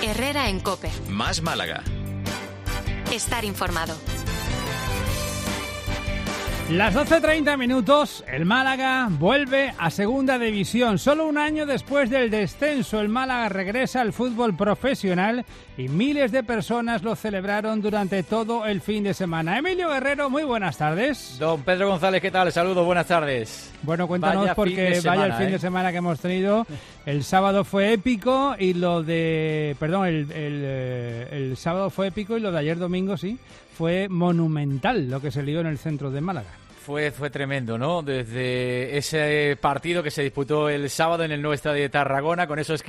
Herrera en COPE. Más Málaga. Estar informado. Las 12:30 minutos, el Málaga vuelve a Segunda División. Solo un año después del descenso, el Málaga regresa al fútbol profesional y miles de personas lo celebraron durante todo el fin de semana. Emilio Guerrero, muy buenas tardes. Don Pedro González, ¿qué tal? Saludos, buenas tardes. Bueno, cuéntanos vaya porque vaya el fin de semana que hemos tenido. El sábado fue épico y lo de... Perdón, el sábado fue épico y lo de ayer domingo, sí, fue monumental lo que se lió en el centro de Málaga. Fue tremendo, ¿no? Desde ese partido que se disputó el sábado en el nuevo estadio de Tarragona, con esos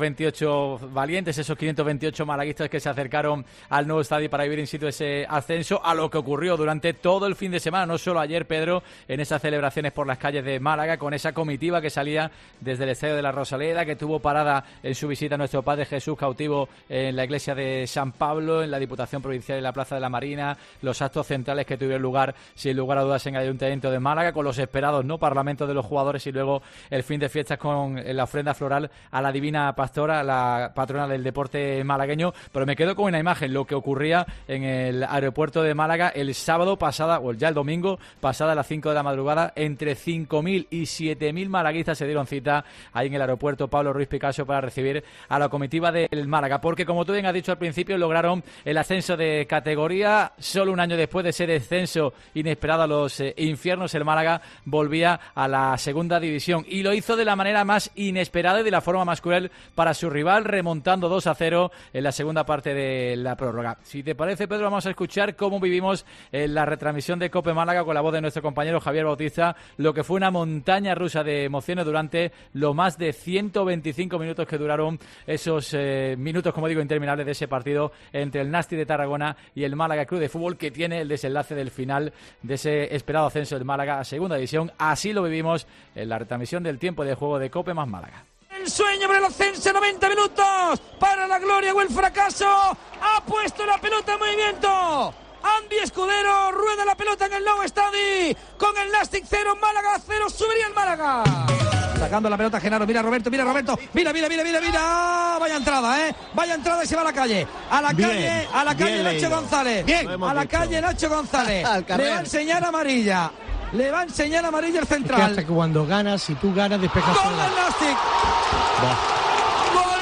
528 valientes, esos 528 malaguistas que se acercaron al nuevo estadio para vivir in situ ese ascenso, a lo que ocurrió durante todo el fin de semana, no solo ayer, Pedro, en esas celebraciones por las calles de Málaga, con esa comitiva que salía desde el estadio de la Rosaleda, que tuvo parada en su visita a nuestro Padre Jesús cautivo en la iglesia de San Pablo, en la Diputación Provincial y la Plaza de la Marina, los actos centrales que tuvieron lugar, sin lugar a dudas, en el Ayuntamiento de Málaga, con los esperados, ¿no?, parlamentos de los jugadores, y luego el fin de fiestas con la ofrenda floral a la Divina Pastora, la patrona del deporte malagueño. Pero me quedo con una imagen, lo que ocurría en el aeropuerto de Málaga el sábado pasada, o ya el domingo pasada, a las 5 de la madrugada, entre 5.000 y 7.000 malaguistas se dieron cita ahí en el aeropuerto Pablo Ruiz Picasso para recibir a la comitiva del Málaga, porque como tú bien has dicho al principio, lograron el ascenso de categoría. Solo un año después de ese descenso inesperado a los infiernos, el Málaga volvía a la segunda división y lo hizo de la manera más inesperada y de la forma más cruel para su rival, remontando 2-0 en la segunda parte de la prórroga. Si te parece, Pedro, vamos a escuchar cómo vivimos en la retransmisión de COPE Málaga con la voz de nuestro compañero Javier Bautista, lo que fue una montaña rusa de emociones durante los más de 125 minutos que duraron esos minutos, como digo, interminables de ese partido entre el Nasti de Tarragona y el Málaga Club de Fútbol, que tiene el desenlace del final de ese esperado ascenso del Málaga a segunda división. Así lo vivimos en la retransmisión del tiempo de juego de COPE más Málaga. El sueño por el ascenso, 90 minutos para la gloria o el fracaso. Ha puesto la pelota en movimiento Andy Escudero, rueda la pelota en el nuevo estadio con el Nastic 0, Málaga 0, subiría el Málaga. Sacando la pelota Genaro, mira Roberto, mira, vaya entrada, vaya entrada y se va a la calle. A la calle Nacho González. A la calle Nacho González. Le va a enseñar amarilla. Le va a enseñar amarilla el central. Es que hasta que cuando ganas, si tú ganas, despejas. ¡Gol del Nastic! ¡Gol!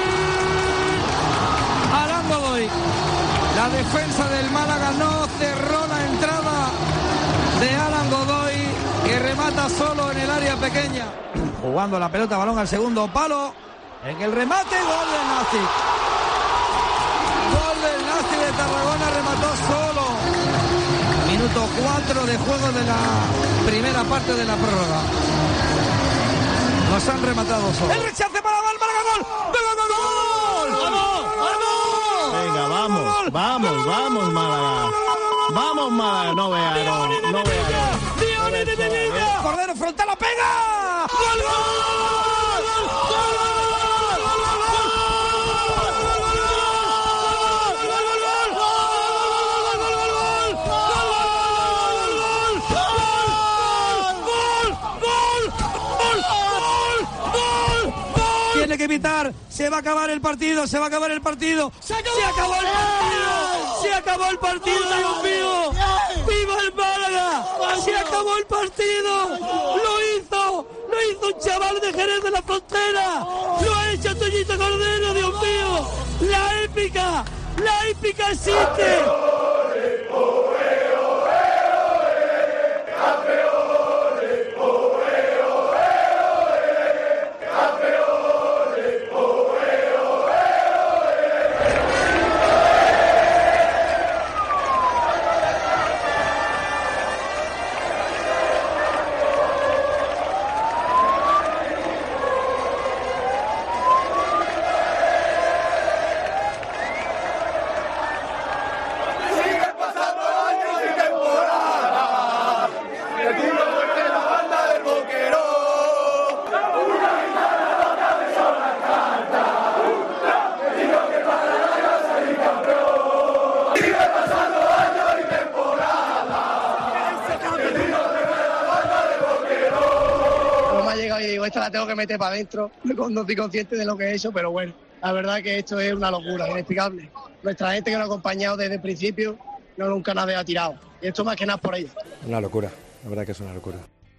Alan Godoy. La defensa del Málaga no cerró la entrada de Alan Godoy, que remata solo en el área pequeña. Jugando la pelota, balón al segundo palo. En el remate, gol del Nastic. Gol del Nastic de Tarragona, remató solo. Minuto 4 de juego de la primera parte de la prórroga. Nos han rematado solo. El rechace para el Málaga, gol. ¡Gol! ¡Vamos! Venga, vamos, Málaga. Vamos, Málaga. No vea. Cordero frontal, la pega. ¡Gol, Tiene que evitar, se va a acabar el partido. Se acabó el partido, Dios mío. ¡Viva el Málaga! Se acabó el partido. Lo hizo un chaval de Jerez de la Frontera. Lo ha hecho Toñito Cordero, Dios mío. La épica existe. Esta la tengo que meter para adentro, no estoy consciente de lo que he hecho, pero bueno, La verdad que esto es una locura, inexplicable. Nuestra gente que nos ha acompañado desde el principio, nunca nos ha tirado. Y esto más que nada por ellos. Una locura, la verdad que es una locura.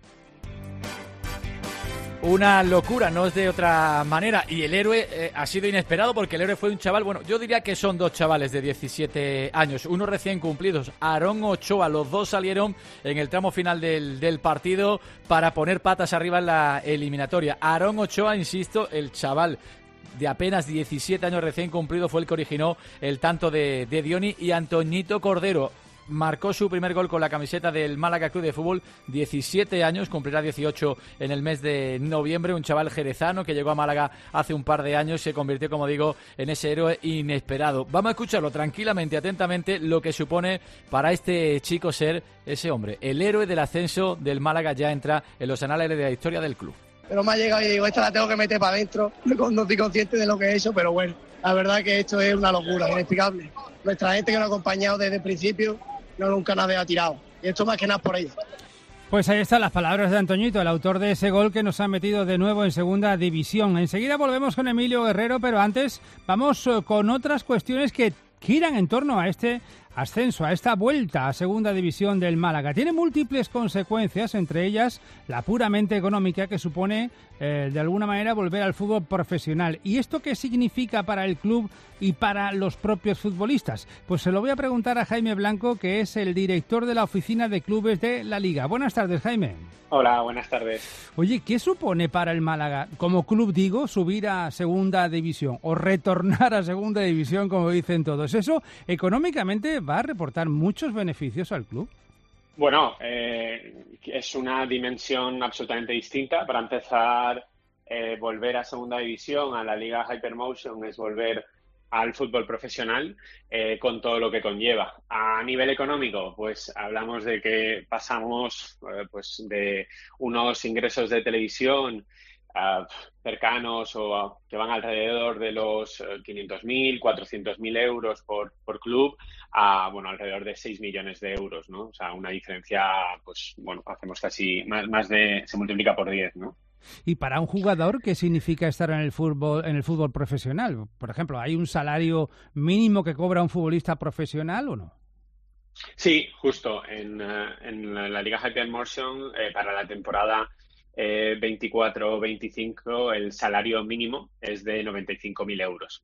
Una locura, no es de otra manera. Y el héroe ha sido inesperado porque el héroe fue un chaval, bueno, yo diría que son dos chavales de 17 años, unos recién cumplidos. Aarón Ochoa, los dos salieron en el tramo final del partido para poner patas arriba en la eliminatoria. Aarón Ochoa, insisto, el chaval de apenas 17 años recién cumplido, fue el que originó el tanto de Dioni, y Antoñito Cordero marcó su primer gol con la camiseta del Málaga Club de Fútbol, 17 años, cumplirá 18 en el mes de noviembre, un chaval jerezano que llegó a Málaga hace un par de años y se convirtió, como digo, en ese héroe inesperado. Vamos a escucharlo tranquilamente, atentamente, lo que supone para este chico ser ese hombre. El héroe del ascenso del Málaga ya entra en los anales de la historia del club. Pero me ha llegado y digo, esta la tengo que meter para adentro. No estoy consciente de lo que he hecho, pero bueno, la verdad que esto es una locura, inexplicable. Nuestra gente que nos ha acompañado desde el principio, nunca nos ha tirado. Y esto más que nada por ellos. Pues ahí están las palabras de Antoñito, el autor de ese gol que nos ha metido de nuevo en segunda división. Enseguida volvemos con Emilio Guerrero, pero antes vamos con otras cuestiones que giran en torno a este ascenso, a esta vuelta a segunda división del Málaga. Tiene múltiples consecuencias, entre ellas la puramente económica, que supone de alguna manera volver al fútbol profesional. ¿Y esto qué significa para el club y para los propios futbolistas? Pues se lo voy a preguntar a Jaime Blanco, que es el director de la oficina de clubes de la Liga. Buenas tardes, Jaime. Hola, buenas tardes. Oye, ¿qué supone para el Málaga, como club digo, subir a segunda división o retornar a segunda división, como dicen todos? ¿Eso económicamente va a reportar muchos beneficios al club? Bueno, es una dimensión absolutamente distinta. Para empezar, volver a segunda división, a la Liga Hypermotion, es volver al fútbol profesional con todo lo que conlleva. A nivel económico, pues hablamos de que pasamos pues de unos ingresos de televisión cercanos o que van alrededor de los 500.000, 400.000 euros por club a, bueno, alrededor de 6 millones de euros, ¿no? O sea, una diferencia, pues, bueno, hacemos casi se multiplica por 10, ¿no? Y para un jugador, ¿qué significa estar en el fútbol profesional? Por ejemplo, ¿hay un salario mínimo que cobra un futbolista profesional o no? Sí, justo. En la Liga Hypermotion, para la temporada 24-25, el salario mínimo es de 95.000 euros.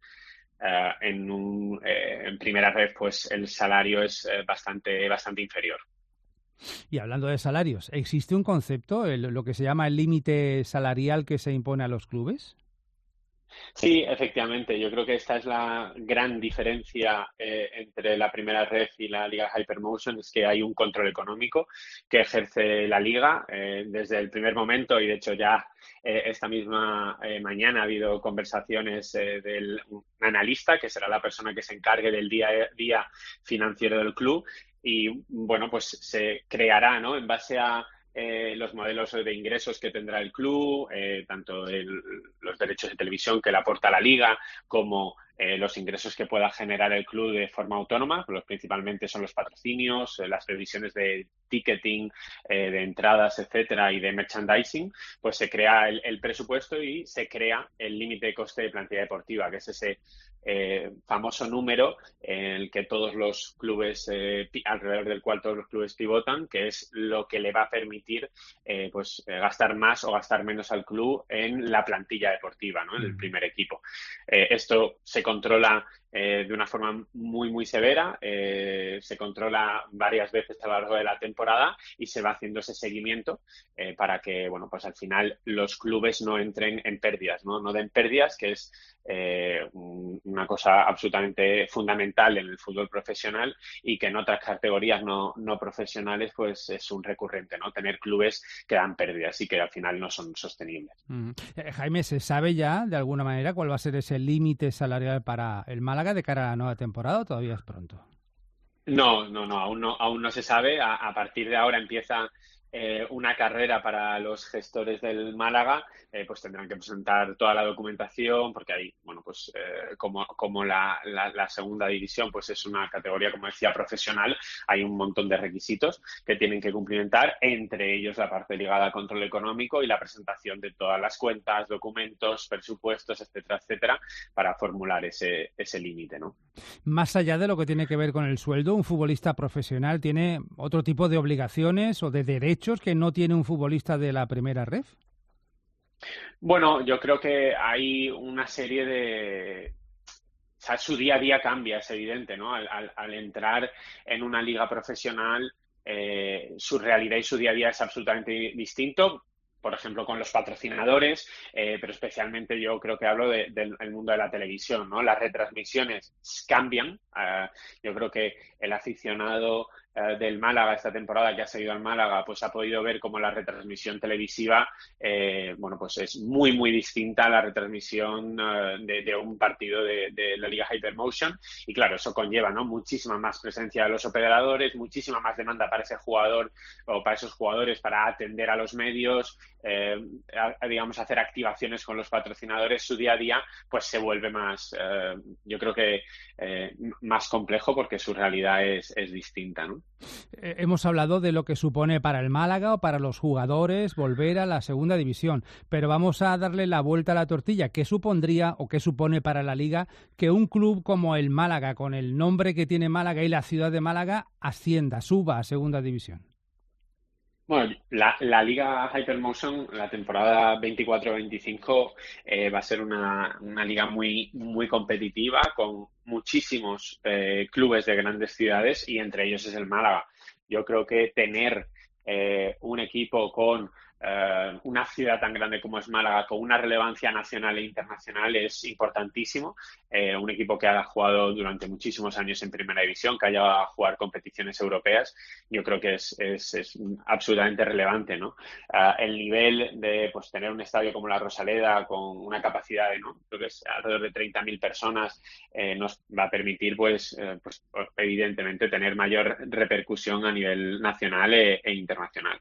En primera red, pues el salario es bastante inferior. Y hablando de salarios, ¿existe un concepto, lo que se llama el límite salarial que se impone a los clubes? Sí, efectivamente. Yo creo que esta es la gran diferencia entre la primera red y la Liga Hypermotion, es que hay un control económico que ejerce la Liga desde el primer momento, y de hecho ya esta misma mañana ha habido conversaciones un analista, que será la persona que se encargue del día a día financiero del club, y bueno, pues se creará, ¿no?, en base a los modelos de ingresos que tendrá el club, tanto los derechos de televisión que le aporta la Liga, como los ingresos que pueda generar el club de forma autónoma. Los principalmente son los patrocinios, las previsiones de ticketing, de entradas, etcétera, y de merchandising. Pues se crea el presupuesto y se crea el límite de coste de plantilla deportiva, que es ese famoso número en el que todos los clubes, alrededor del cual todos los clubes pivotan, que es lo que le va a permitir gastar más o gastar menos al club en la plantilla deportiva, ¿no?, en el primer equipo. Esto se controla de una forma muy severa, se controla varias veces a lo largo de la temporada y se va haciendo ese seguimiento para que, bueno, pues al final los clubes no entren en pérdidas, no den pérdidas, que es una cosa absolutamente fundamental en el fútbol profesional, y que en otras categorías no profesionales pues es un recurrente, ¿no?, tener clubes que dan pérdidas y que al final no son sostenibles. Jaime, ¿se sabe ya de alguna manera cuál va a ser ese límite salarial para el Málaga de cara a la nueva temporada, o todavía es pronto? No, aún no se sabe. A partir de ahora empieza una carrera para los gestores del Málaga, pues tendrán que presentar toda la documentación, porque ahí, bueno, pues como la segunda división pues es una categoría, como decía, profesional, hay un montón de requisitos que tienen que cumplimentar, entre ellos la parte ligada al control económico y la presentación de todas las cuentas, documentos, presupuestos, etcétera, etcétera, para formular ese límite, ¿no? Más allá de lo que tiene que ver con el sueldo, un futbolista profesional tiene otro tipo de obligaciones o de derechos que no tiene un futbolista de la primera ref. Bueno, yo creo que hay una serie de... O sea, su día a día cambia, es evidente, ¿no? Al entrar en una liga profesional, su realidad y su día a día es absolutamente distinto. Por ejemplo, con los patrocinadores, pero especialmente yo creo que hablo del mundo de la televisión, ¿no? Las retransmisiones cambian. Yo creo que el aficionado del Málaga esta temporada, que ha seguido al Málaga, pues ha podido ver cómo la retransmisión televisiva, bueno, pues es muy, muy distinta a la retransmisión de un partido de la Liga Hypermotion. Y claro, eso conlleva, ¿no? Muchísima más presencia de los operadores, muchísima más demanda para ese jugador o para esos jugadores para atender a los medios, digamos, hacer activaciones con los patrocinadores. Su día a día pues se vuelve más, yo creo que más complejo, porque su realidad es distinta, ¿no? Hemos hablado de lo que supone para el Málaga o para los jugadores volver a la segunda división, pero vamos a darle la vuelta a la tortilla. ¿Qué supondría o qué supone para la Liga que un club como el Málaga, con el nombre que tiene Málaga y la ciudad de Málaga, ascienda, suba a segunda división? Bueno, la Liga Hypermotion, la temporada 24-25, va a ser una liga muy, muy competitiva, con muchísimos clubes de grandes ciudades, y entre ellos es el Málaga. Yo creo que tener un equipo con una ciudad tan grande como es Málaga, con una relevancia nacional e internacional, es importantísimo. Un equipo que haya jugado durante muchísimos años en Primera División, que haya a jugar competiciones europeas, yo creo que es absolutamente relevante, ¿no? El nivel de pues tener un estadio como la Rosaleda, con una capacidad de, ¿no?, creo que es alrededor de 30.000 personas, nos va a permitir pues evidentemente tener mayor repercusión a nivel nacional e internacional.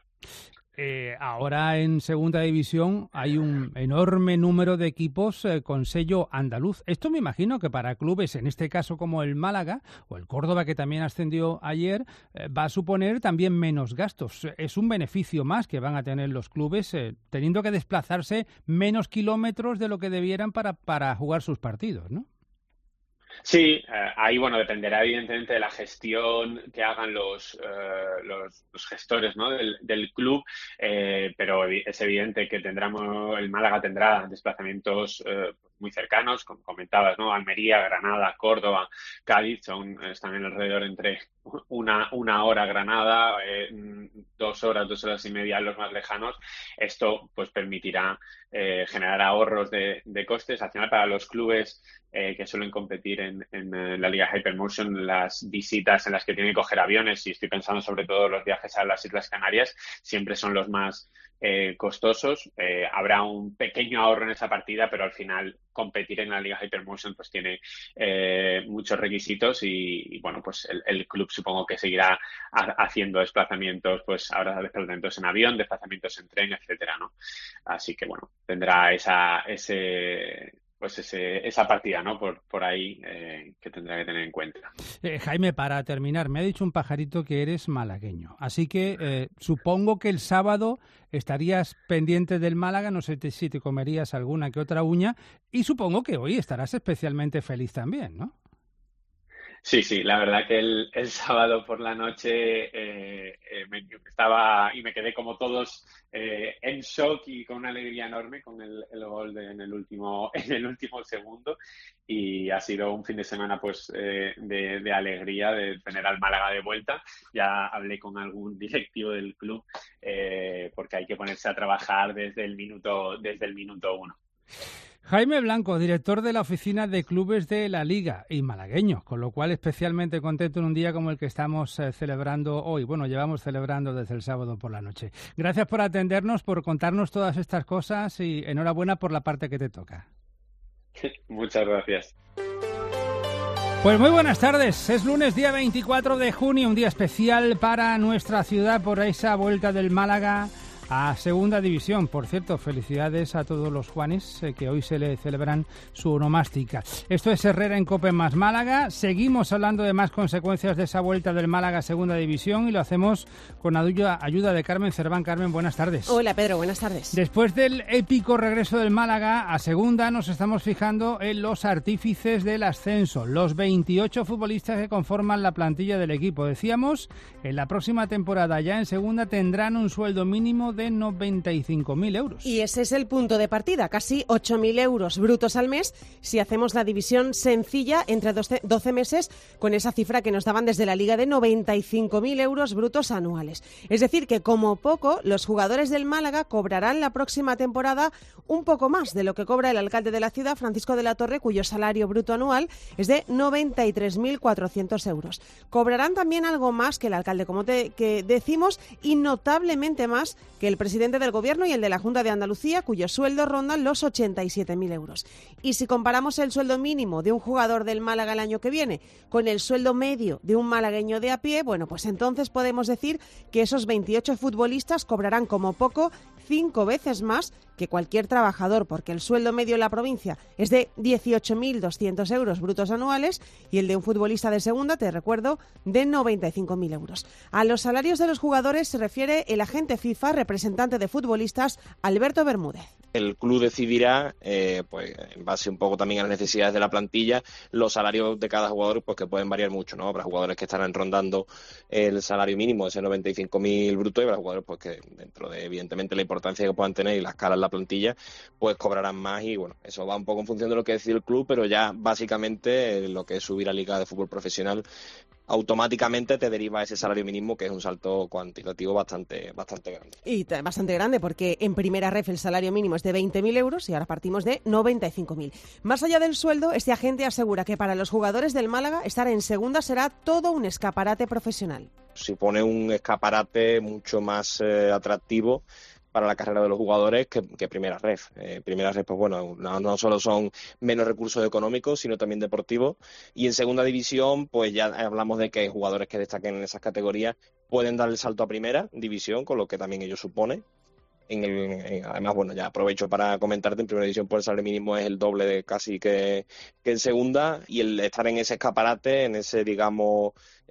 Ahora en segunda división hay un enorme número de equipos con sello andaluz. Esto me imagino que para clubes, en este caso como el Málaga o el Córdoba, que también ascendió ayer, va a suponer también menos gastos. Es un beneficio más que van a tener los clubes teniendo que desplazarse menos kilómetros de lo que debieran para jugar sus partidos, ¿no? Sí, ahí, bueno, dependerá evidentemente de la gestión que hagan los gestores, ¿no?, del club, pero es evidente que el Málaga tendrá desplazamientos muy cercanos, como comentabas, ¿no? Almería, Granada, Córdoba, Cádiz, están en alrededor entre una hora Granada, 2 horas y media los más lejanos. Esto pues permitirá generar ahorros de costes. Al final, para los clubes que suelen competir en la Liga Hypermotion, las visitas en las que tienen que coger aviones, y estoy pensando sobre todo los viajes a las Islas Canarias, siempre son los más costosos. Habrá un pequeño ahorro en esa partida, pero al final competir en la Liga Hypermotion pues tiene muchos requisitos, y bueno, pues el club supongo que seguirá haciendo desplazamientos, pues ahora desplazamientos en avión, desplazamientos en tren, etcétera, ¿no? Así que bueno, tendrá esa partida, ¿no?, por ahí, que tendrá que tener en cuenta. Jaime, para terminar, me ha dicho un pajarito que eres malagueño, así que supongo que el sábado estarías pendiente del Málaga, no sé si te comerías alguna que otra uña, y supongo que hoy estarás especialmente feliz también, ¿no? Sí, la verdad que el sábado por la noche me quedé como todos en shock y con una alegría enorme con el gol en el último segundo, y ha sido un fin de semana pues de alegría de tener al Málaga de vuelta. Ya hablé con algún directivo del club porque hay que ponerse a trabajar desde el minuto 1. Jaime Blanco, director de la Oficina de Clubes de la Liga y malagueño, con lo cual especialmente contento en un día como el que estamos celebrando hoy. Bueno, llevamos celebrando desde el sábado por la noche. Gracias por atendernos, por contarnos todas estas cosas, y enhorabuena por la parte que te toca. Muchas gracias. Pues muy buenas tardes, es lunes día 24 de junio, un día especial para nuestra ciudad por esa vuelta del Málaga a Segunda División. Por cierto, felicidades a todos los Juanes que hoy se le celebran su onomástica. Esto es Herrera en COPE más Málaga. Seguimos hablando de más consecuencias de esa vuelta del Málaga a Segunda División y lo hacemos con ayuda de Carmen Cerván. Carmen, buenas tardes. Hola Pedro, buenas tardes. Después del épico regreso del Málaga a Segunda, nos estamos fijando en los artífices del ascenso, los 28 futbolistas que conforman la plantilla del equipo. Decíamos, en la próxima temporada ya en Segunda tendrán un sueldo mínimo de 95.000 euros. Y ese es el punto de partida, casi 8.000 euros brutos al mes si hacemos la división sencilla entre 12 meses con esa cifra que nos daban desde la Liga de 95.000 euros brutos anuales. Es decir, que como poco los jugadores del Málaga cobrarán la próxima temporada un poco más de lo que cobra el alcalde de la ciudad, Francisco de la Torre, cuyo salario bruto anual es de 93.400 euros. Cobrarán también algo más que el alcalde, como que decimos, y notablemente más que el presidente del Gobierno y el de la Junta de Andalucía, cuyos sueldos rondan los 87.000 euros. Y si comparamos el sueldo mínimo de un jugador del Málaga el año que viene con el sueldo medio de un malagueño de a pie, bueno, pues entonces podemos decir que esos 28 futbolistas cobrarán como poco 5 veces más que cualquier trabajador, porque el sueldo medio en la provincia es de 18.200 euros brutos anuales y el de un futbolista de segunda, te recuerdo, de 95.000 euros. A los salarios de los jugadores se refiere el agente FIFA, representante de futbolistas, Alberto Bermúdez. El club decidirá, pues en base un poco también a las necesidades de la plantilla, los salarios de cada jugador, pues que pueden variar mucho, ¿no? Habrá jugadores que estarán rondando el salario mínimo, ese 95.000 brutos, y habrá jugadores pues que dentro de, evidentemente, la importancia que puedan tener y la escala en la plantilla, pues cobrarán más y, bueno, eso va un poco en función de lo que decide el club, pero ya básicamente lo que es subir a Liga de Fútbol Profesional automáticamente te deriva ese salario mínimo, que es un salto cuantitativo bastante grande. Y bastante grande, porque en primera ref el salario mínimo es de 20.000 euros y ahora partimos de 95.000. Más allá del sueldo, este agente asegura que para los jugadores del Málaga estar en segunda será todo un escaparate profesional. Supone un escaparate mucho más atractivo para la carrera de los jugadores que primera ref. Primera ref, pues bueno, no solo son menos recursos económicos, sino también deportivos. Y en segunda división, pues ya hablamos de que jugadores que destaquen en esas categorías pueden dar el salto a primera división, con lo que también ello supone. Además, bueno, ya aprovecho para comentarte, en primera división por el salario mínimo es el doble de casi que en segunda, y el estar en ese escaparate, en ese, digamos,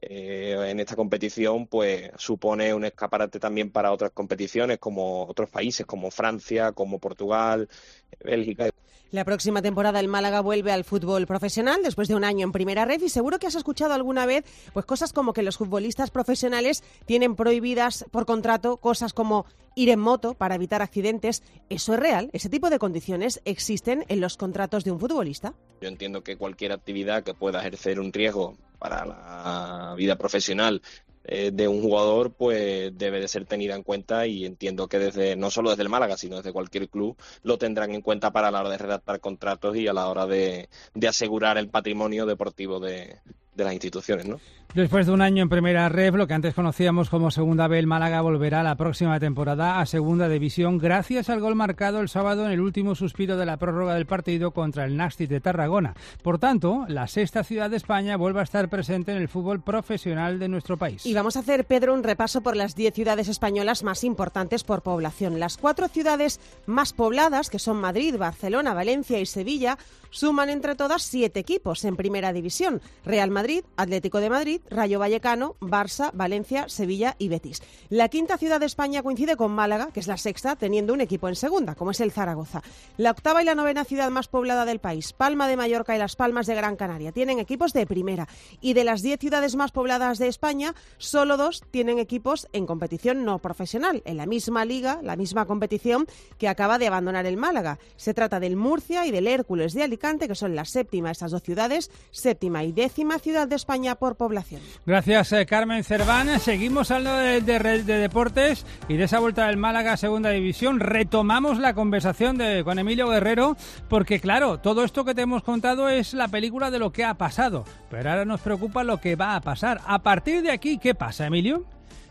en esta competición, pues supone un escaparate también para otras competiciones, como otros países, como Francia, como Portugal, Bélgica. La próxima temporada el Málaga vuelve al fútbol profesional después de un año en primera ref, y seguro que has escuchado alguna vez pues cosas como que los futbolistas profesionales tienen prohibidas por contrato cosas como ir en moto para evitar accidentes. ¿Eso es real? ¿Ese tipo de condiciones existen en los contratos de un futbolista? Yo entiendo que cualquier actividad que pueda ejercer un riesgo para la vida profesional de un jugador, pues debe de ser tenida en cuenta, y entiendo que no solo desde el Málaga, sino desde cualquier club lo tendrán en cuenta para la hora de redactar contratos y a la hora de asegurar el patrimonio deportivo de las instituciones, ¿no? Después de un año en primera ref, lo que antes conocíamos como Segunda B, el Málaga volverá la próxima temporada a Segunda División gracias al gol marcado el sábado en el último suspiro de la prórroga del partido contra el Nàstic de Tarragona. Por tanto, la sexta ciudad de España vuelve a estar presente en el fútbol profesional de nuestro país. Y vamos a hacer, Pedro, un repaso por las 10 ciudades españolas más importantes por población. Las 4 ciudades más pobladas, que son Madrid, Barcelona, Valencia y Sevilla, suman entre todas 7 equipos en primera división: Real Madrid, Atlético de Madrid, Rayo Vallecano, Barça, Valencia, Sevilla y Betis. La quinta ciudad de España coincide con Málaga, que es la sexta, teniendo un equipo en segunda, como es el Zaragoza. La octava y la novena ciudad más poblada del país, Palma de Mallorca y Las Palmas de Gran Canaria, tienen equipos de primera. Y de las 10 ciudades más pobladas de España, solo 2 tienen equipos en competición no profesional, en la misma liga, la misma competición que acaba de abandonar el Málaga. Se trata del Murcia y del Hércules de Alicante, que son la séptima, estas 2 ciudades, séptima y décima ciudad de España por población. Gracias, Carmen Cerván. Seguimos hablando de deportes y de esa vuelta del Málaga a Segunda División. Retomamos la conversación con Emilio Guerrero, porque claro, todo esto que te hemos contado es la película de lo que ha pasado, pero ahora nos preocupa lo que va a pasar. A partir de aquí, ¿qué pasa, Emilio?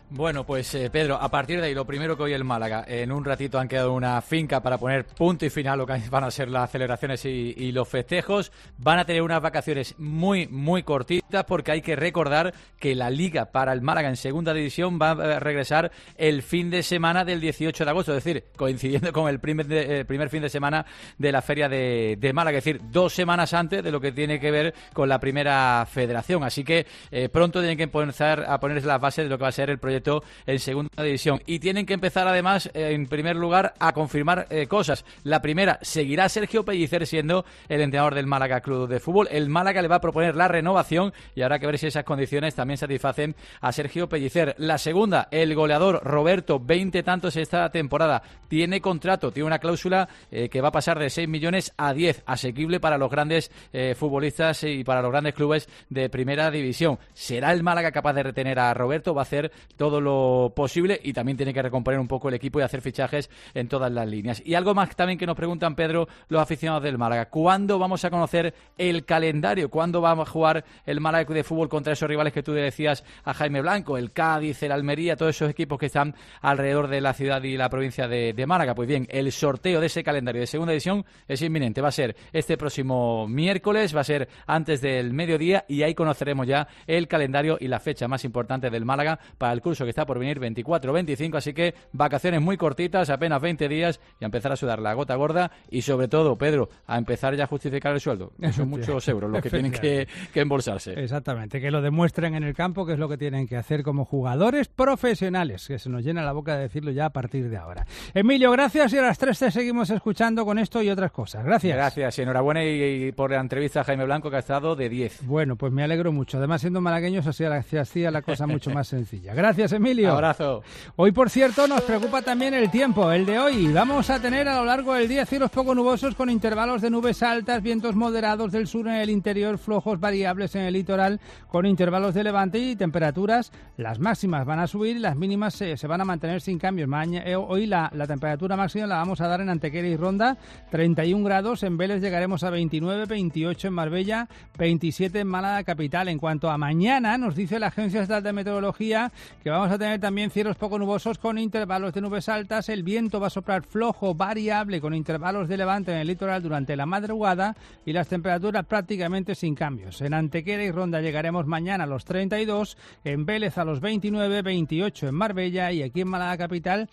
Bueno, pues Pedro, a partir de ahí, lo primero que hoy el Málaga, en un ratito han quedado una finca para poner punto y final lo que van a ser las celebraciones y los festejos. Van a tener unas vacaciones muy, muy cortitas porque hay que recordar que la Liga para el Málaga en segunda división va a regresar el fin de semana del 18 de agosto, es decir, coincidiendo con el primer fin de semana de la Feria de Málaga, es decir, 2 semanas antes de lo que tiene que ver con la primera federación. Así que pronto tienen que empezar a ponerse las bases de lo que va a ser el proyecto en segunda división y tienen que empezar además en primer lugar a confirmar cosas. La primera, seguirá Sergio Pellicer siendo el entrenador del Málaga Club de Fútbol. El Málaga le va a proponer la renovación y habrá que ver si esas condiciones también satisfacen a Sergio Pellicer. La segunda, el goleador Roberto, 20 tantos esta temporada, tiene contrato, tiene una cláusula que va a pasar de 6 millones a 10, asequible para los grandes futbolistas y para los grandes clubes de primera división. ¿Será el Málaga capaz de retener a Roberto? Va a hacer todo lo posible y también tiene que recomponer un poco el equipo y hacer fichajes en todas las líneas. Y algo más también que nos preguntan, Pedro, los aficionados del Málaga: ¿cuándo vamos a conocer el calendario? ¿Cuándo va a jugar el Málaga de Fútbol contra esos rivales que tú decías a Jaime Blanco, el Cádiz, el Almería, todos esos equipos que están alrededor de la ciudad y la provincia de Málaga? Pues bien, el sorteo de ese calendario de segunda división es inminente, va a ser este próximo miércoles, va a ser antes del mediodía y ahí conoceremos ya el calendario y la fecha más importante del Málaga para el curso que está por venir 24-25, así que vacaciones muy cortitas, apenas 20 días y a empezar a sudar la gota gorda y sobre todo, Pedro, a empezar ya a justificar el sueldo, que son muchos euros los que tienen que embolsarse. Exactamente, que lo demuestren en el campo, que es lo que tienen que hacer como jugadores profesionales, que se nos llena la boca de decirlo ya a partir de ahora. Emilio, gracias y a las 3 te seguimos escuchando con esto y otras cosas. Gracias. Gracias y enhorabuena y por la entrevista a Jaime Blanco, que ha estado de 10. Bueno, pues me alegro mucho. Además, siendo malagueños, se hacía la cosa mucho más sencilla. Gracias, Emilio. Abrazo. Hoy, por cierto, nos preocupa también el tiempo, el de hoy. Vamos a tener a lo largo del día cielos poco nubosos con intervalos de nubes altas, vientos moderados del sur en el interior, flojos variables en el litoral con intervalos de levante y temperaturas. Las máximas van a subir y las mínimas se van a mantener sin cambios. Hoy la temperatura máxima la vamos a dar en Antequera y Ronda, 31 grados. En Vélez llegaremos a 29, 28 en Marbella, 27 en Málaga capital. En cuanto a mañana, nos dice la Agencia Estatal de Meteorología que vamos a tener también cielos poco nubosos con intervalos de nubes altas. El viento va a soplar flojo variable con intervalos de levante en el litoral durante la madrugada y las temperaturas prácticamente sin cambios. En Antequera y Ronda llegaremos mañana a los 32, en Vélez a los 29, 28 en Marbella y aquí en Málaga capital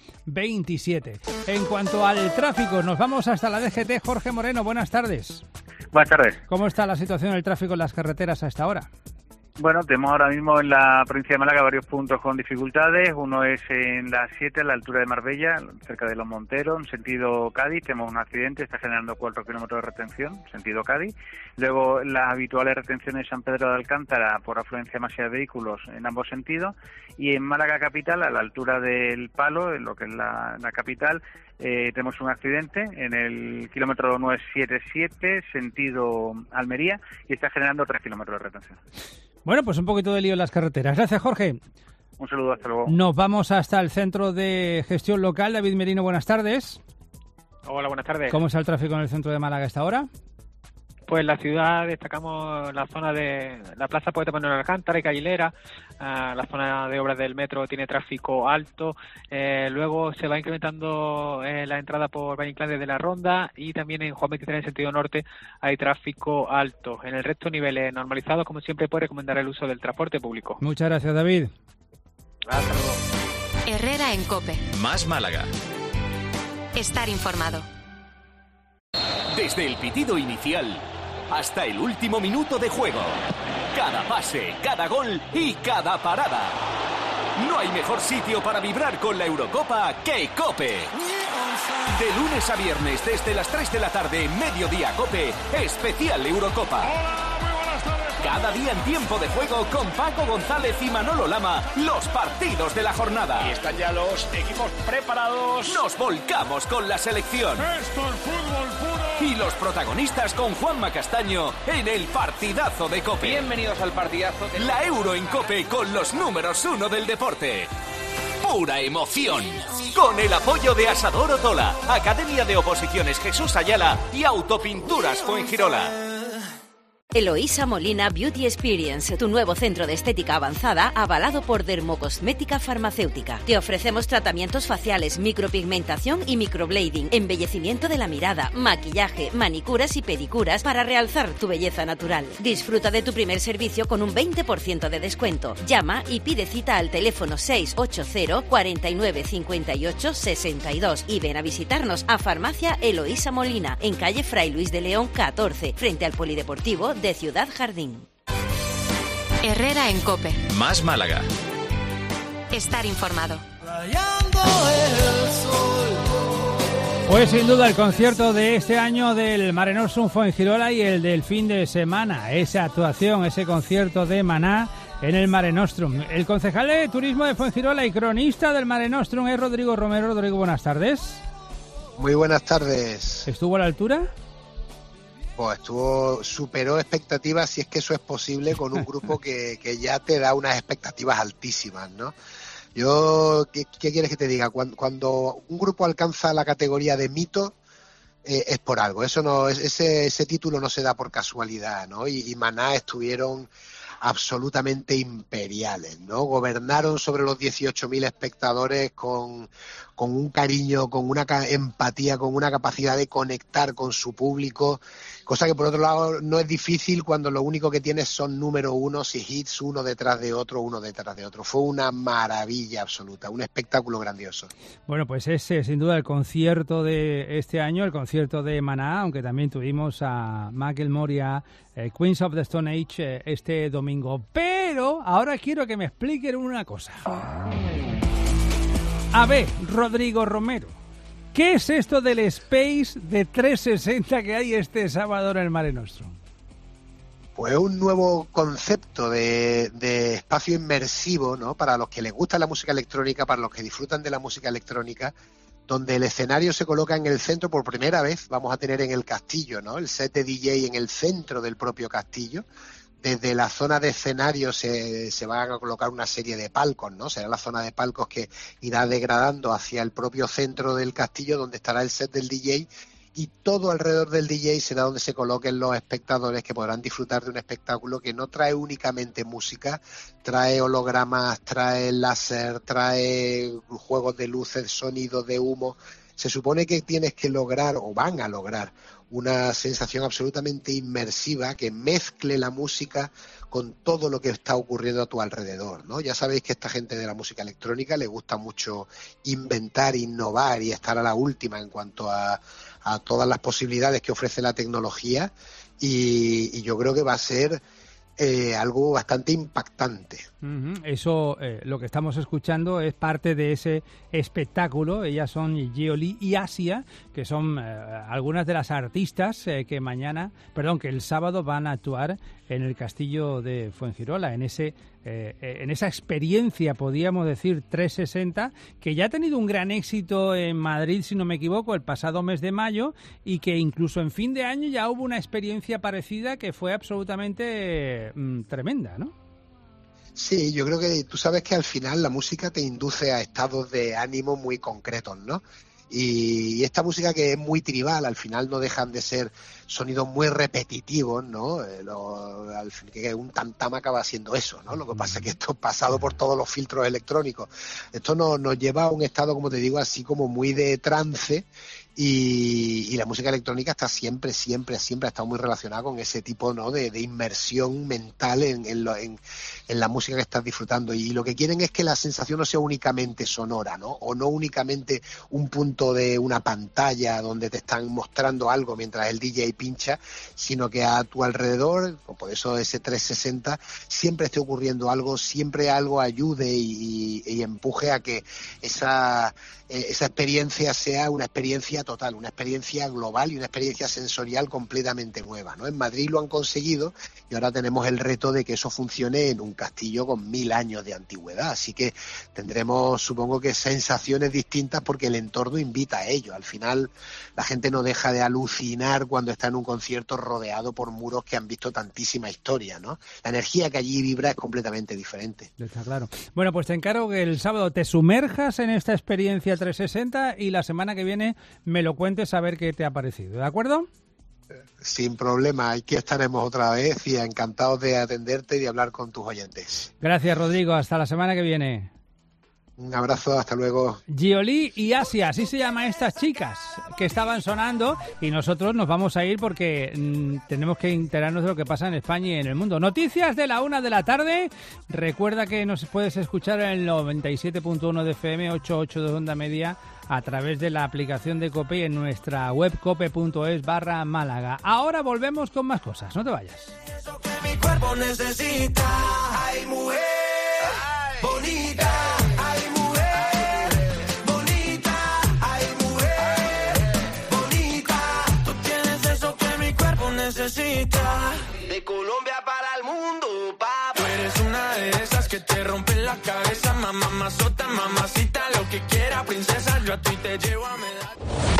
27. En cuanto al tráfico, nos vamos hasta la DGT. Jorge Moreno, buenas tardes. Buenas tardes. ¿Cómo está la situación del tráfico en las carreteras a esta hora? Bueno, tenemos ahora mismo en la provincia de Málaga varios puntos con dificultades. Uno es en la 7, a la altura de Marbella, cerca de Los Monteros, en sentido Cádiz. Tenemos un accidente, está generando 4 kilómetros de retención, sentido Cádiz. Luego, las habituales retenciones en San Pedro de Alcántara por afluencia masiva de vehículos en ambos sentidos. Y en Málaga capital, a la altura del Palo, en lo que es la capital, tenemos un accidente en el kilómetro 977, sentido Almería, y está generando 3 kilómetros de retención. Bueno, pues un poquito de lío en las carreteras. Gracias, Jorge. Un saludo, hasta luego. Nos vamos hasta el Centro de Gestión Local. David Merino, buenas tardes. Hola, buenas tardes. ¿Cómo está el tráfico en el centro de Málaga a esta hora? Pues la ciudad destacamos la zona de la Plaza Poeta Manuel Alcántara y Callilera. La zona de obras del metro tiene tráfico alto. Luego se va incrementando la entrada por Valle Inclán desde la Ronda y también en Juan 23 en sentido norte hay tráfico alto. En el resto niveles normalizados, como siempre, puede recomendar el uso del transporte público. Muchas gracias, David. Hasta luego. Herrera en COPE. Más Málaga. Estar informado. Desde el pitido inicial hasta el último minuto de juego. Cada pase, cada gol y cada parada. No hay mejor sitio para vibrar con la Eurocopa que COPE. De lunes a viernes desde las 3 de la tarde, Mediodía COPE, especial Eurocopa. Cada día en tiempo de juego con Paco González y Manolo Lama, los partidos de la jornada. Y están ya los equipos preparados. Nos volcamos con la selección. Esto es fútbol puro. Y los protagonistas con Juanma Castaño en el partidazo de COPE. Bienvenidos al partidazo de la Euro en COPE con los números 1 del deporte. Pura emoción. Con el apoyo de Asador Otola, Academia de Oposiciones Jesús Ayala y Autopinturas Fuengirola. Eloísa Molina Beauty Experience, tu nuevo centro de estética avanzada avalado por Dermocosmética Farmacéutica. Te ofrecemos tratamientos faciales, micropigmentación y microblading, embellecimiento de la mirada, maquillaje, manicuras y pedicuras para realzar tu belleza natural. Disfruta de tu primer servicio con un 20% de descuento. Llama y pide cita al teléfono 680 49 58 62 y ven a visitarnos a Farmacia Eloísa Molina, en calle Fray Luis de León 14, frente al Polideportivo de Ciudad Jardín. Herrera en COPE. Más Málaga. Estar informado. Pues sin duda el concierto de este año del Mare Nostrum Fuengirola y el del fin de semana. Esa actuación, ese concierto de Maná en el Mare Nostrum. El concejal de Turismo de Fuengirola y cronista del Mare Nostrum es Rodrigo Romero. Rodrigo, buenas tardes. Muy buenas tardes. ¿Estuvo a la altura? Pues superó expectativas, si es que eso es posible, con un grupo que ya te da unas expectativas altísimas, ¿no? ¿Qué quieres que te diga? Cuando un grupo alcanza la categoría de mito, es por algo. Eso no, ese título no se da por casualidad, ¿no? Y Maná estuvieron absolutamente imperiales, ¿no? Gobernaron sobre los 18.000 espectadores con un cariño, con una empatía, con una capacidad de conectar con su público, cosa que por otro lado no es difícil cuando lo único que tienes son número unos y hits uno detrás de otro. Fue una maravilla absoluta, un espectáculo grandioso. Bueno, pues ese sin duda el concierto de este año, el concierto de Maná, aunque también tuvimos a Macklemore y a Queens of the Stone Age este domingo. Pero ahora quiero que me expliquen una cosa. A ver, Rodrigo Romero, ¿qué es esto del Space de 360 que hay este sábado en el Mare Nostrum? Pues un nuevo concepto de espacio inmersivo, ¿no? Para los que les gusta la música electrónica, para los que disfrutan de la música electrónica, donde el escenario se coloca en el centro por primera vez. Vamos a tener en el castillo, ¿no? El set de DJ en el centro del propio castillo. Desde la zona de escenario se van a colocar una serie de palcos, ¿no? Será la zona de palcos que irá degradando hacia el propio centro del castillo, donde estará el set del DJ, y todo alrededor del DJ será donde se coloquen los espectadores, que podrán disfrutar de un espectáculo que no trae únicamente música, trae hologramas, trae láser, trae juegos de luces, sonidos de humo. Se supone que tienes que lograr, o van a lograr, una sensación absolutamente inmersiva que mezcle la música con todo lo que está ocurriendo a tu alrededor, ¿no? Ya sabéis que esta gente de la música electrónica le gusta mucho inventar, innovar y estar a la última en cuanto a todas las posibilidades que ofrece la tecnología, y yo creo que va a ser algo bastante impactante. Eso, lo que estamos escuchando es parte de ese espectáculo. Ellas son Yeoli y Asia, que son algunas de las artistas que el sábado van a actuar en el castillo de Fuengirola, en esa experiencia, podríamos decir, 360, que ya ha tenido un gran éxito en Madrid, si no me equivoco, el pasado mes de mayo, y que incluso en fin de año ya hubo una experiencia parecida que fue absolutamente tremenda, ¿no? Sí, yo creo que tú sabes que al final la música te induce a estados de ánimo muy concretos, ¿no? Y esta música, que es muy tribal, al final no dejan de ser sonidos muy repetitivos, ¿no? Que un tam-tam acaba siendo eso, ¿no? Lo que pasa es que esto, pasado por todos los filtros electrónicos, esto nos lleva a un estado, como te digo, así como muy de trance. Y la música electrónica está siempre ha estado muy relacionada con ese tipo, ¿no? de inmersión mental en la música que estás disfrutando, y lo que quieren es que la sensación no sea únicamente sonora, ¿no? O no únicamente un punto de una pantalla donde te están mostrando algo mientras el DJ pincha, sino que a tu alrededor, por eso ese 360, siempre esté ocurriendo algo, siempre algo ayude y empuje a que esa experiencia sea una experiencia total, una experiencia global y una experiencia sensorial completamente nueva, ¿no? En Madrid lo han conseguido y ahora tenemos el reto de que eso funcione en un castillo con 1000 años de antigüedad, así que tendremos, supongo que, sensaciones distintas porque el entorno invita a ello. Al final la gente no deja de alucinar cuando está en un concierto rodeado por muros que han visto tantísima historia, ¿no? La energía que allí vibra es completamente diferente. Está claro. Bueno, pues te encargo que el sábado te sumerjas en esta experiencia 360 y la semana que viene me lo cuentes a ver qué te ha parecido, ¿de acuerdo? Sin problema, aquí estaremos otra vez y encantados de atenderte y de hablar con tus oyentes. Gracias, Rodrigo. Hasta la semana que viene. Un abrazo, hasta luego. Giolì y Asia, así se llaman estas chicas que estaban sonando, y nosotros nos vamos a ir porque tenemos que enterarnos de lo que pasa en España y en el mundo. Noticias de la 1 de la tarde. Recuerda que nos puedes escuchar en el 97.1 de FM, 88 de onda media, a través de la aplicación de COPE y en nuestra web cope.es/Málaga. Ahora volvemos con más cosas, no te vayas. Eso que mi cuerpo necesita, ay mujer, bonita. De Colombia para el mundo, papá. Tú eres una de esas que te rompen la cabeza, mamazota, mamacita, lo que quiera, princesa, yo a ti te llevo a medallar.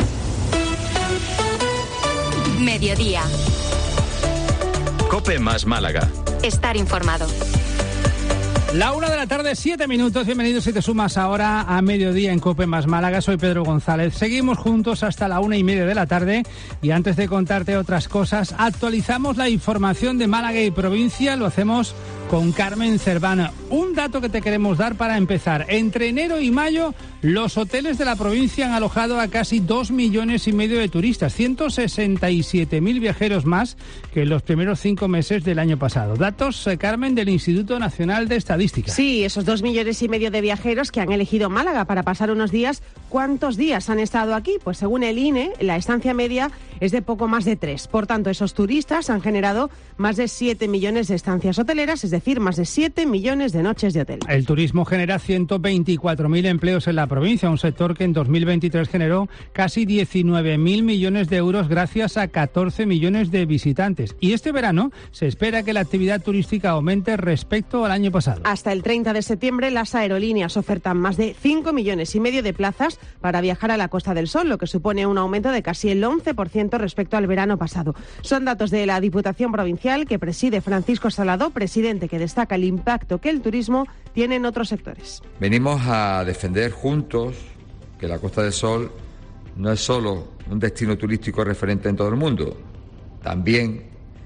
Mediodía. COPE más Málaga. Estar informado. La 1 de la tarde, 7 minutos. Bienvenidos si te sumas ahora a Mediodía en COPE más Málaga. Soy Pedro González. Seguimos juntos hasta la 1:30 de la tarde. Y antes de contarte otras cosas, actualizamos la información de Málaga y provincia. Lo hacemos con Carmen Cervana. Un dato que te queremos dar para empezar. Entre enero y mayo, los hoteles de la provincia han alojado a casi 2,5 millones de turistas. 167.000 viajeros más que en los primeros 5 meses del año pasado. Datos, Carmen, del Instituto Nacional de Estadística. Sí, esos 2,5 millones de viajeros que han elegido Málaga para pasar unos días. ¿Cuántos días han estado aquí? Pues según el INE, la estancia media es de poco más de 3. Por tanto, esos turistas han generado más de 7 millones de estancias hoteleras, es decir, más de 7 millones de noches de hotel. El turismo genera 124.000 empleos en la provincia, un sector que en 2023 generó casi 19.000 millones de euros gracias a 14 millones de visitantes. Y este verano se espera que la actividad turística aumente respecto al año pasado. Hasta el 30 de septiembre, las aerolíneas ofertan más de 5,5 millones de plazas para viajar a la Costa del Sol, lo que supone un aumento de casi el 11% respecto al verano pasado. Son datos de la Diputación Provincial que preside Francisco Salado, presidente que destaca el impacto que el turismo tiene en otros sectores. Venimos a defender juntos que la Costa del Sol no es solo un destino turístico referente en todo el mundo, también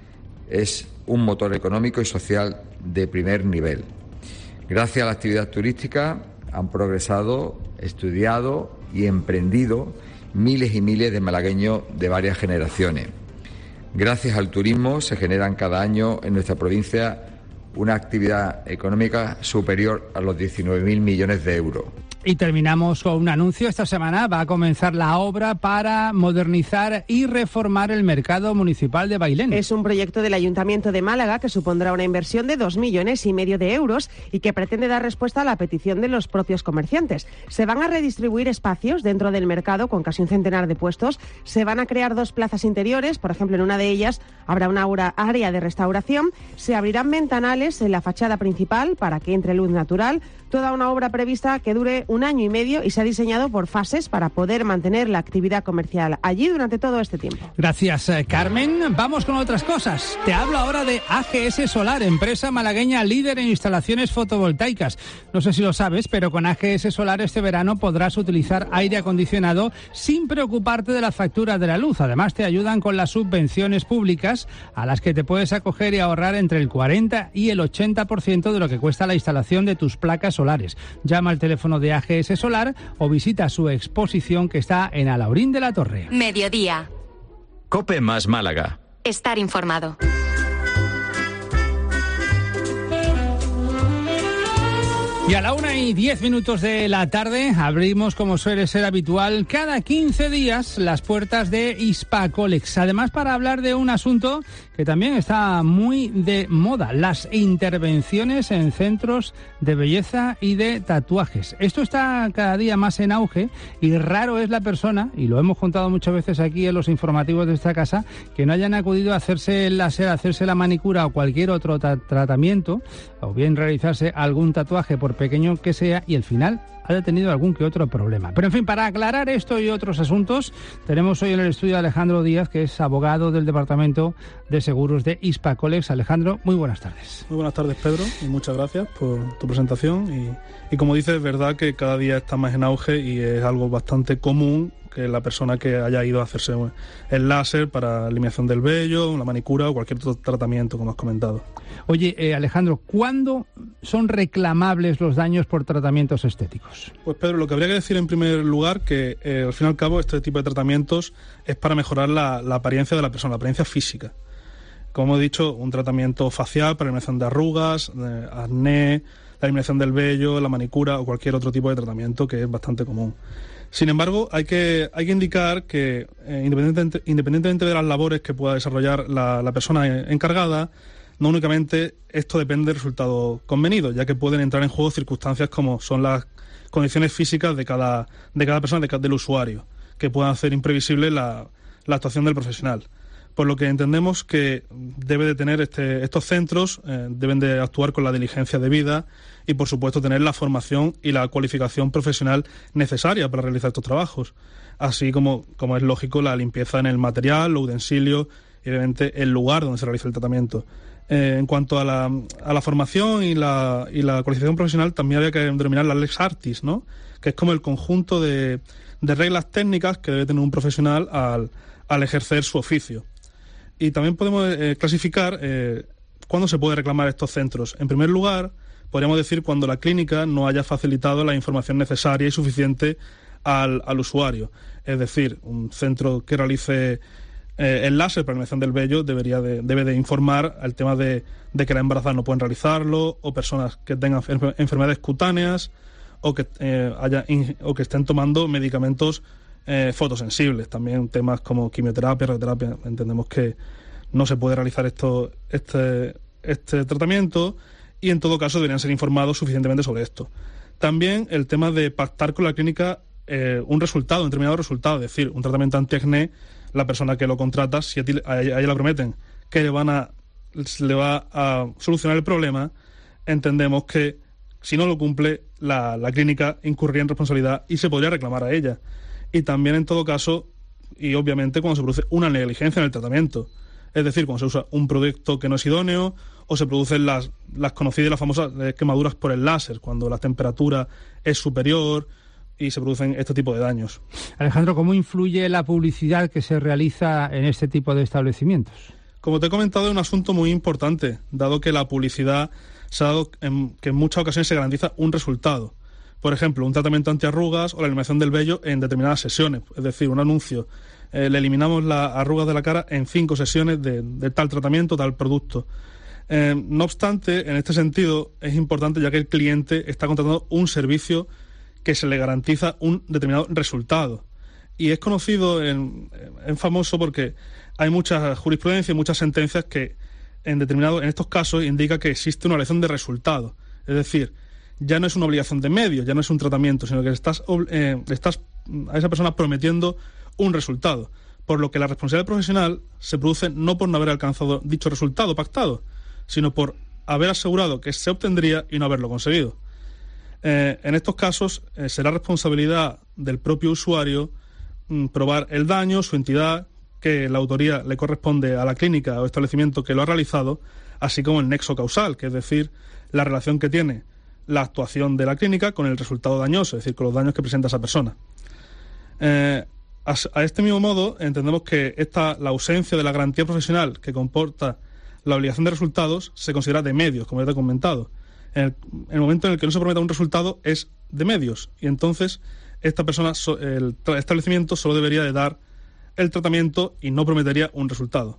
es un motor económico y social de primer nivel. Gracias a la actividad turística han progresado, estudiado y emprendido miles y miles de malagueños de varias generaciones. Gracias al turismo se generan cada año en nuestra provincia una actividad económica superior a los 19.000 millones de euros. Y terminamos con un anuncio. Esta semana va a comenzar la obra para modernizar y reformar el mercado municipal de Bailén. Es un proyecto del Ayuntamiento de Málaga que supondrá una inversión de 2,5 millones de euros y que pretende dar respuesta a la petición de los propios comerciantes. Se van a redistribuir espacios dentro del mercado con casi un centenar de puestos. Se van a crear 2 plazas interiores. Por ejemplo, en una de ellas habrá una área de restauración. Se abrirán ventanales en la fachada principal para que entre luz natural. Toda una obra prevista que dure 1 año y medio y se ha diseñado por fases para poder mantener la actividad comercial allí durante todo este tiempo. Gracias, Carmen. Vamos con otras cosas. Te hablo ahora de AGS Solar, empresa malagueña líder en instalaciones fotovoltaicas. No sé si lo sabes, pero con AGS Solar este verano podrás utilizar aire acondicionado sin preocuparte de la factura de la luz. Además, te ayudan con las subvenciones públicas a las que te puedes acoger y ahorrar entre el 40 y el 80% de lo que cuesta la instalación de tus placas solares. Llama al teléfono de AGS Solar o visita su exposición que está en Alaurín de la Torre. Mediodía. COPE más Málaga. Estar informado. Y a la 1:10 de la tarde abrimos, como suele ser habitual, cada 15 días las puertas de Hispacolex. Además, para hablar de un asunto que también está muy de moda, las intervenciones en centros de belleza y de tatuajes. Esto está cada día más en auge y raro es la persona, y lo hemos contado muchas veces aquí en los informativos de esta casa, que no hayan acudido a hacerse el láser, a hacerse la manicura o cualquier otro tratamiento, o bien realizarse algún tatuaje por pequeño que sea, y al final ha tenido algún que otro problema. Pero en fin, para aclarar esto y otros asuntos, tenemos hoy en el estudio a Alejandro Díaz, que es abogado del Departamento de Seguros de Hispacolex. Alejandro, muy buenas tardes. Muy buenas tardes, Pedro, y muchas gracias por tu presentación. Y como dices, es verdad que cada día está más en auge y es algo bastante común que la persona que haya ido a hacerse el láser para eliminación del vello, una manicura o cualquier otro tratamiento, como has comentado. Oye, Alejandro, ¿cuándo son reclamables los daños por tratamientos estéticos? Pues Pedro, lo que habría que decir en primer lugar que al fin y al cabo este tipo de tratamientos es para mejorar la apariencia de la persona, la apariencia física. Como he dicho, un tratamiento facial para eliminación de arrugas, acné, la eliminación del vello, la manicura o cualquier otro tipo de tratamiento que es bastante común. Sin embargo, hay que indicar que independientemente de las labores que pueda desarrollar la persona encargada, no únicamente esto depende del resultado convenido, ya que pueden entrar en juego circunstancias como son las condiciones físicas de cada persona, del usuario, que puedan hacer imprevisible la actuación del profesional. Por lo que entendemos que debe de tener estos centros, deben de actuar con la diligencia debida y, por supuesto, tener la formación y la cualificación profesional necesaria para realizar estos trabajos, así como es lógico la limpieza en el material, los utensilios y, obviamente, el lugar donde se realiza el tratamiento. En cuanto a la formación y la cualificación profesional, también había que denominar la lex artis, ¿no? Que es como el conjunto de reglas técnicas que debe tener un profesional al ejercer su oficio. Y también podemos clasificar cuándo se puede reclamar estos centros. En primer lugar, podríamos decir cuando la clínica no haya facilitado la información necesaria y suficiente al usuario. Es decir, un centro que realice el láser para eliminación del vello debe de informar al tema de que las embarazadas no pueden realizarlo, o personas que tengan enfermedades cutáneas o que estén tomando medicamentos fotosensibles. También temas como quimioterapia, radioterapia. Entendemos que no se puede realizar este tratamiento y en todo caso deberían ser informados suficientemente sobre esto. También el tema de pactar con la clínica un determinado resultado, es decir, un tratamiento antiacné, la persona que lo contrata, si a ella le prometen que le va a solucionar el problema, entendemos que si no lo cumple, la clínica incurriría en responsabilidad y se podría reclamar a ella. Y también en todo caso, y obviamente cuando se produce una negligencia en el tratamiento, es decir, cuando se usa un producto que no es idóneo o se producen las conocidas y las famosas quemaduras por el láser, cuando la temperatura es superior y se producen este tipo de daños. Alejandro, ¿cómo influye la publicidad que se realiza en este tipo de establecimientos? Como te he comentado, es un asunto muy importante, dado que la publicidad se ha dado que en muchas ocasiones se garantiza un resultado. Por ejemplo, un tratamiento antiarrugas o la eliminación del vello en determinadas sesiones. Es decir, un anuncio, le eliminamos las arrugas de la cara en 5 sesiones de tal tratamiento, tal producto. No obstante, en este sentido, es importante ya que el cliente está contratando un servicio que se le garantiza un determinado resultado. Y es conocido, es famoso porque hay mucha jurisprudencia y muchas sentencias que en estos casos indica que existe una elección de resultado. Es decir, ya no es una obligación de medios, ya no es un tratamiento, sino que estás a esa persona prometiendo un resultado. Por lo que la responsabilidad profesional se produce no por no haber alcanzado dicho resultado pactado, sino por haber asegurado que se obtendría y no haberlo conseguido. En estos casos será responsabilidad del propio usuario probar el daño, su entidad, que la autoría le corresponde a la clínica o establecimiento que lo ha realizado, así como el nexo causal, que es decir, la relación que tiene la actuación de la clínica con el resultado dañoso, es decir, con los daños que presenta esa persona. A este mismo modo, entendemos que la ausencia de la garantía profesional que comporta la obligación de resultados se considera de medios, como ya te he comentado. En el momento en el que no se prometa un resultado es de medios, y entonces esta persona, el establecimiento solo debería de dar el tratamiento y no prometería un resultado.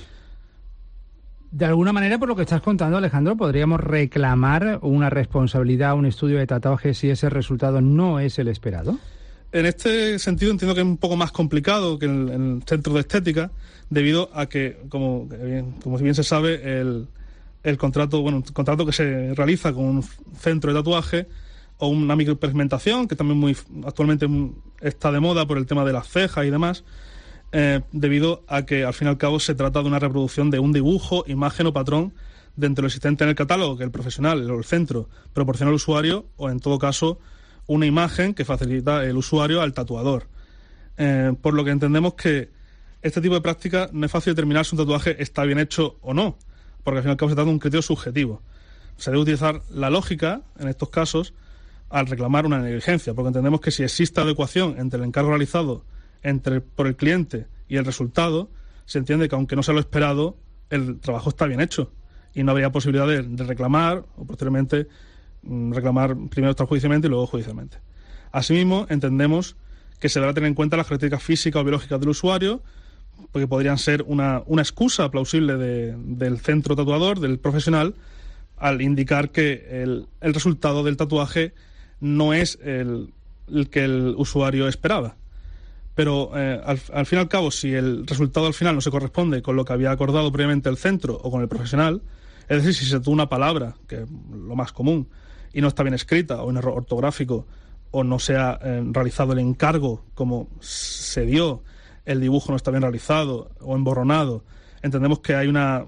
De alguna manera, por lo que estás contando, Alejandro, podríamos reclamar una responsabilidad, un estudio de tatuaje si ese resultado no es el esperado. En este sentido entiendo que es un poco más complicado que en el centro de estética, debido a que, como bien se sabe, el contrato que se realiza con un centro de tatuaje o una micropigmentación, que también actualmente está de moda por el tema de las cejas y demás, debido a que al fin y al cabo se trata de una reproducción de un dibujo, imagen o patrón dentro de lo existente en el catálogo que el profesional o el centro proporciona al usuario, o en todo caso una imagen que facilita el usuario al tatuador. Por lo que entendemos que este tipo de práctica no es fácil determinar si un tatuaje está bien hecho o no, porque al fin y al cabo se trata de un criterio subjetivo. Se debe utilizar la lógica, en estos casos, al reclamar una negligencia, porque entendemos que si existe adecuación entre el encargo realizado por el cliente y el resultado, se entiende que aunque no sea lo esperado, el trabajo está bien hecho y no habría posibilidad de reclamar o posteriormente reclamar primero extrajudicialmente y luego judicialmente. Asimismo, entendemos que se deberá tener en cuenta las características físicas o biológicas del usuario, porque podrían ser una excusa plausible del centro tatuador, del profesional, al indicar que el resultado del tatuaje no es el que el usuario esperaba. Pero al fin y al cabo, si el resultado al final no se corresponde con lo que había acordado previamente el centro o con el profesional, es decir, si se tuvo una palabra, que es lo más común, y no está bien escrita, o un error ortográfico, o no se ha realizado el encargo como se dio, el dibujo no está bien realizado o emborronado, entendemos que hay una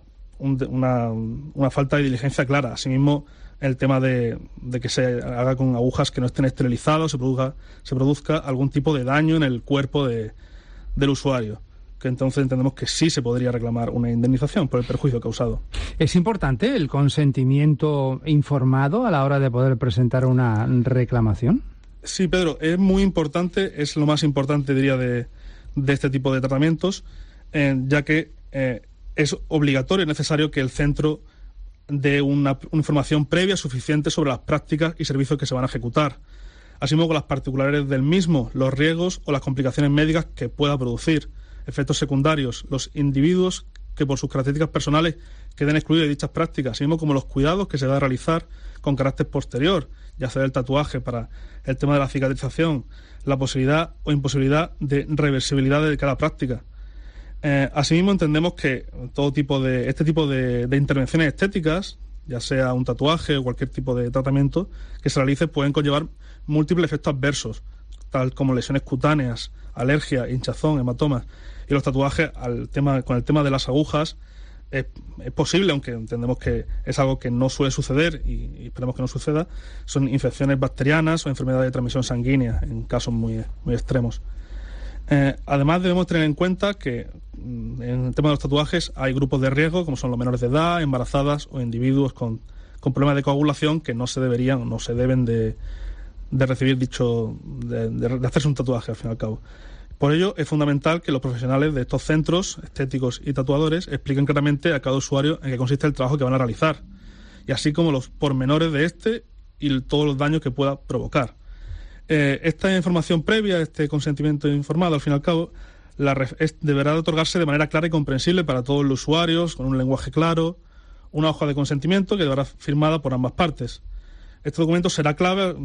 falta de diligencia clara. Asimismo, el tema de que se haga con agujas que no estén esterilizadas, se produzca algún tipo de daño en el cuerpo del usuario, que entonces entendemos que sí se podría reclamar una indemnización por el perjuicio causado. ¿Es importante el consentimiento informado a la hora de poder presentar una reclamación? Sí, Pedro, es muy importante, es lo más importante, diría, de este tipo de tratamientos, ya que es obligatorio y necesario que el centro dé una información previa suficiente sobre las prácticas y servicios que se van a ejecutar, así como con las particularidades del mismo, los riesgos o las complicaciones médicas que pueda producir, efectos secundarios, los individuos que por sus características personales queden excluidos de dichas prácticas, así como los cuidados que se va a realizar con carácter posterior, ya sea el tatuaje para el tema de la cicatrización, la posibilidad o imposibilidad de reversibilidad de cada práctica. Asimismo, entendemos que este tipo de intervenciones estéticas, ya sea un tatuaje o cualquier tipo de tratamiento que se realice, pueden conllevar múltiples efectos adversos, tal como lesiones cutáneas, alergia, hinchazón, hematomas. Y los tatuajes, con el tema de las agujas, es posible, aunque entendemos que es algo que no suele suceder y esperemos que no suceda, son infecciones bacterianas o enfermedades de transmisión sanguínea en casos muy, muy extremos. Además, debemos tener en cuenta que en el tema de los tatuajes hay grupos de riesgo, como son los menores de edad, embarazadas o individuos con problemas de coagulación que no se deberían o no se deben de recibir de hacerse un tatuaje, al fin y al cabo. Por ello, es fundamental que los profesionales de estos centros estéticos y tatuadores expliquen claramente a cada usuario en qué consiste el trabajo que van a realizar, y así como los pormenores de este y todos los daños que pueda provocar. Esta información previa, este consentimiento informado, al fin y al cabo, deberá otorgarse de manera clara y comprensible para todos los usuarios, con un lenguaje claro, una hoja de consentimiento que deberá firmada por ambas partes. Este documento será clave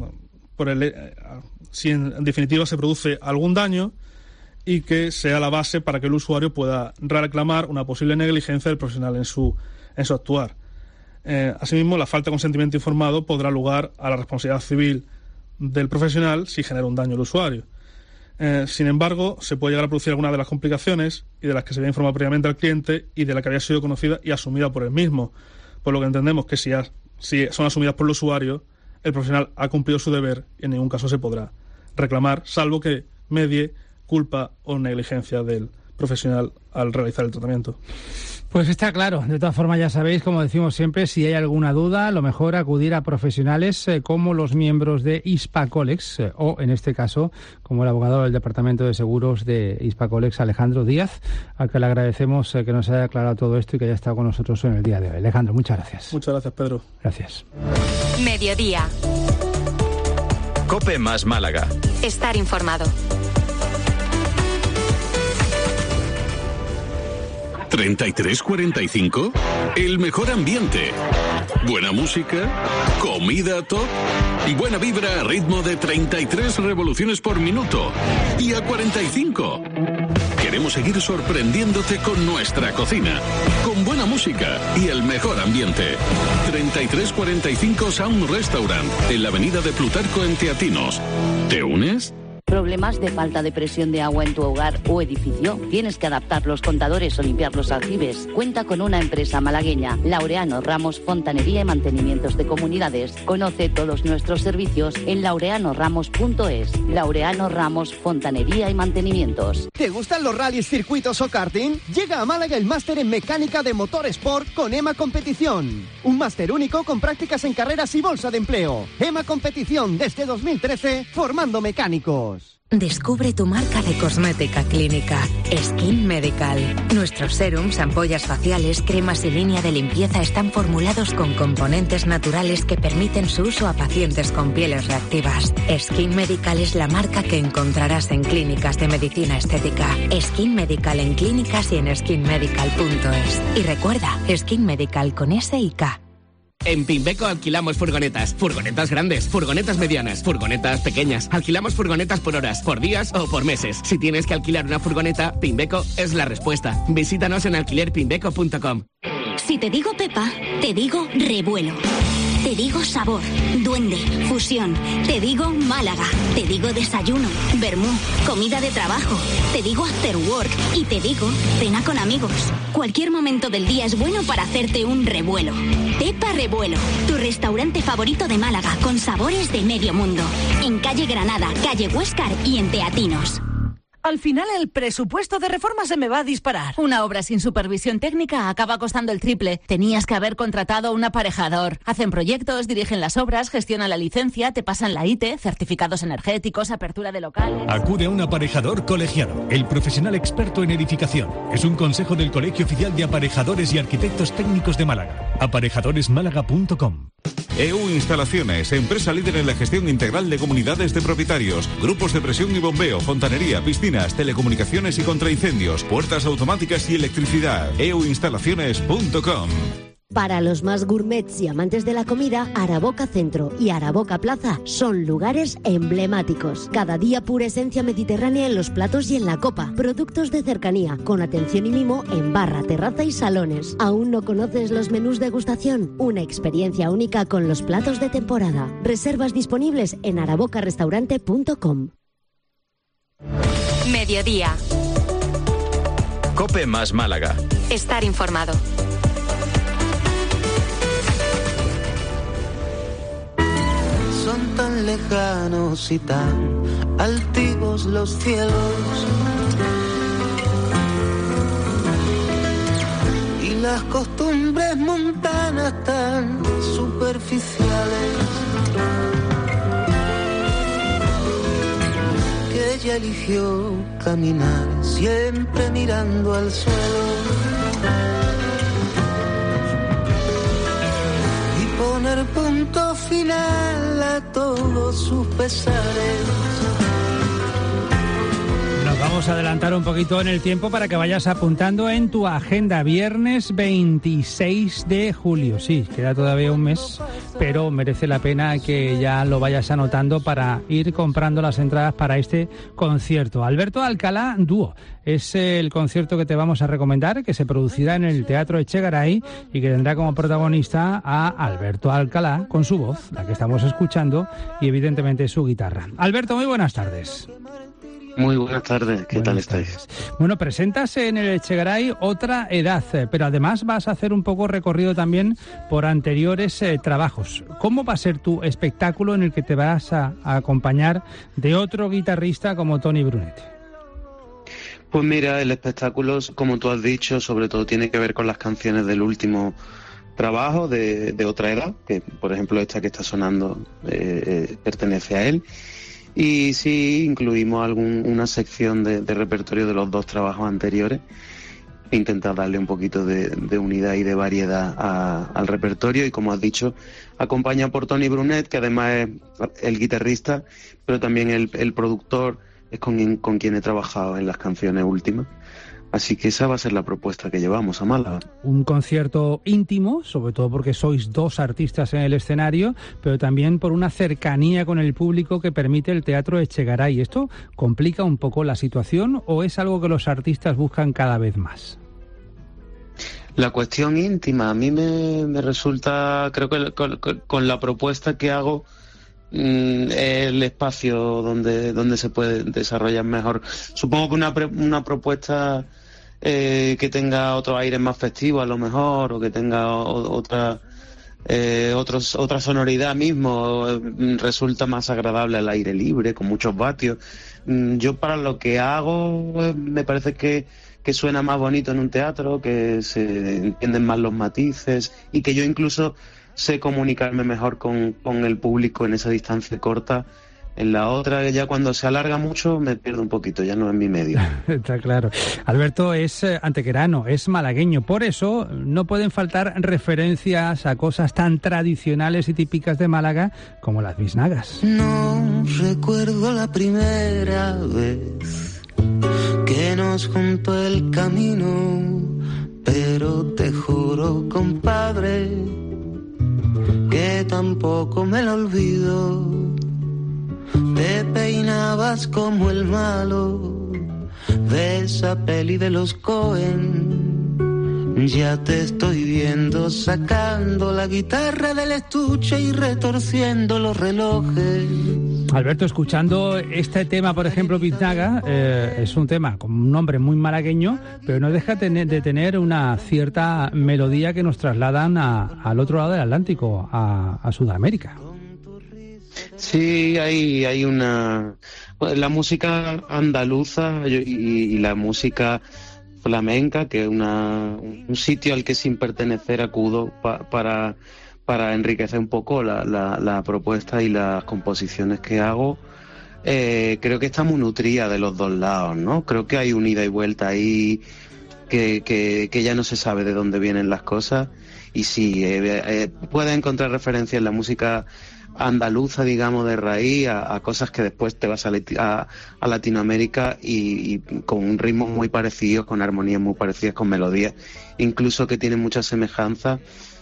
si en definitiva se produce algún daño, y que sea la base para que el usuario pueda reclamar una posible negligencia del profesional en su actuar. Asimismo, la falta de consentimiento informado podrá lugar a la responsabilidad civil del profesional si genera un daño al usuario. Sin embargo, se puede llegar a producir alguna de las complicaciones y de las que se había informado previamente al cliente y de la que había sido conocida y asumida por él mismo, por lo que entendemos que si son asumidas por el usuario, el profesional ha cumplido su deber y en ningún caso se podrá reclamar, salvo que medie culpa o negligencia del profesional al realizar el tratamiento. Pues está claro. De todas formas, ya sabéis, como decimos siempre, si hay alguna duda, lo mejor acudir a profesionales como los miembros de Hispacolex o, en este caso, como el abogado del Departamento de Seguros de Hispacolex, Alejandro Díaz, al que le agradecemos que nos haya aclarado todo esto y que haya estado con nosotros en el día de hoy. Alejandro, muchas gracias. Muchas gracias, Pedro. Gracias. Mediodía. COPE más Málaga. Estar informado. 33-45, el mejor ambiente, buena música, comida top y buena vibra a ritmo de 33 revoluciones por minuto y a 45. Queremos seguir sorprendiéndote con nuestra cocina, con buena música y el mejor ambiente. 33-45 Sound Restaurant, en la avenida de Plutarco en Teatinos. ¿Te unes? ¿Problemas de falta de presión de agua en tu hogar o edificio? ¿Tienes que adaptar los contadores o limpiar los aljibes? Cuenta con una empresa malagueña, Laureano Ramos Fontanería y Mantenimientos de Comunidades. Conoce todos nuestros servicios en laureanoramos.es. Laureano Ramos Fontanería y Mantenimientos. ¿Te gustan los rallies, circuitos o karting? Llega a Málaga el máster en mecánica de motor Sport con EMA Competición. Un máster único con prácticas en carreras y bolsa de empleo. EMA Competición desde 2013, formando mecánicos. Descubre tu marca de cosmética clínica, Skin Medical. Nuestros serums, ampollas faciales, cremas y línea de limpieza están formulados con componentes naturales que permiten su uso a pacientes con pieles reactivas. Skin Medical es la marca que encontrarás en clínicas de medicina estética. Skin Medical en clínicas y en skinmedical.es. Y recuerda, Skin Medical con S y K. En Pimbeco alquilamos furgonetas. Furgonetas grandes, furgonetas medianas, furgonetas pequeñas. Alquilamos furgonetas por horas, por días o por meses. Si tienes que alquilar una furgoneta, Pimbeco es la respuesta. Visítanos en alquilerpimbeco.com. Si te digo Pepa, te digo revuelo. Te digo sabor, duende, fusión. Te digo Málaga. Te digo desayuno, vermú, comida de trabajo. Te digo after work y te digo cena con amigos. Cualquier momento del día es bueno para hacerte un revuelo. Pepa Revuelo, tu restaurante favorito de Málaga con sabores de medio mundo. En calle Granada, calle Huéscar y en Teatinos. Al final el presupuesto de reforma se me va a disparar. Una obra sin supervisión técnica acaba costando el triple. Tenías que haber contratado un aparejador. Hacen proyectos, dirigen las obras, gestionan la licencia, te pasan la IT, certificados energéticos, apertura de locales. Acude a un aparejador colegiado, el profesional experto en edificación. Es un consejo del Colegio Oficial de Aparejadores y Arquitectos Técnicos de Málaga. Aparejadoresmálaga.com. EU Instalaciones, empresa líder en la gestión integral de comunidades de propietarios, grupos de presión y bombeo, fontanería, piscinas, telecomunicaciones y contraincendios, puertas automáticas y electricidad. euinstalaciones.com. Para los más gourmets y amantes de la comida, Araboca Centro y Araboca Plaza son lugares emblemáticos. Cada día pura esencia mediterránea en los platos y en la copa. Productos de cercanía, con atención y mimo en barra, terraza y salones. ¿Aún no conoces los menús de degustación? Una experiencia única con los platos de temporada. Reservas disponibles en arabocarestaurante.com. Mediodía. COPE más Málaga. Estar informado. Son tan lejanos y tan altivos los cielos, y las costumbres montanas tan superficiales, que ella eligió caminar siempre mirando al suelo y poner punto final a todos sus pesares. Nos vamos a adelantar un poquito en el tiempo para que vayas apuntando en tu agenda. Viernes 26 de julio. Sí, queda todavía un mes, pero merece la pena que ya lo vayas anotando para ir comprando las entradas para este concierto. Alberto Alcalá Dúo es el concierto que te vamos a recomendar, que se producirá en el Teatro Echegaray y que tendrá como protagonista a Alberto Alcalá con su voz, la que estamos escuchando, y evidentemente su guitarra. Alberto, muy buenas tardes. Muy buenas tardes, ¿qué tal estáis? Bueno, presentas en el Echegaray Otra Edad, pero además vas a hacer un poco recorrido también por anteriores trabajos. ¿Cómo va a ser tu espectáculo en el que te vas a acompañar de otro guitarrista como Toni Brunet? Pues mira, el espectáculo, como tú has dicho, sobre todo tiene que ver con las canciones del último trabajo de Otra Edad, que por ejemplo esta que está sonando pertenece a él. Y sí, incluimos una sección de repertorio de los dos trabajos anteriores. Intentar darle un poquito de unidad y de variedad al repertorio. Y como has dicho, acompaña por Toni Brunet, que además es el guitarrista, pero también el productor, es con quien he trabajado en las canciones últimas. Así que esa va a ser la propuesta que llevamos a Málaga. Un concierto íntimo, sobre todo porque sois dos artistas en el escenario, pero también por una cercanía con el público que permite el Teatro Echegaray. ¿Esto complica un poco la situación o es algo que los artistas buscan cada vez más? La cuestión íntima a mí me resulta, creo que con la propuesta que hago, el espacio donde se puede desarrollar mejor. Supongo que una propuesta que tenga otro aire más festivo a lo mejor, o que tenga otra sonoridad mismo, resulta más agradable al aire libre, con muchos vatios. Yo para lo que hago me parece que suena más bonito en un teatro, que se entienden más los matices y que yo incluso sé comunicarme mejor con el público en esa distancia corta. En la otra, ya cuando se alarga mucho, me pierdo un poquito, ya no es mi medio. Está claro. Alberto es antequerano, es malagueño, por eso no pueden faltar referencias a cosas tan tradicionales y típicas de Málaga como las biznagas. No recuerdo la primera vez que nos juntó el camino, pero te juro, compadre, que tampoco me lo olvido. Te peinabas como el malo de esa peli de los Coen. Ya te estoy viendo sacando la guitarra del estuche y retorciendo los relojes. Alberto, escuchando este tema, por ejemplo, Biznaga, es un tema con un nombre muy malagueño, pero no deja de tener una cierta melodía que nos trasladan al otro lado del Atlántico, a Sudamérica. Sí, hay una... La música andaluza y la música flamenca, que es un sitio al que sin pertenecer acudo para enriquecer un poco la propuesta y las composiciones que hago. Creo que está muy nutrida de los dos lados, ¿no? Creo que hay un ida y vuelta ahí que ya no se sabe de dónde vienen las cosas. Y sí, puedes encontrar referencias en la música andaluza, digamos, de raíz, a cosas que después te vas a Latinoamérica y con ritmos muy parecidos, con armonías muy parecidas, con melodías, incluso que tienen muchas semejanzas.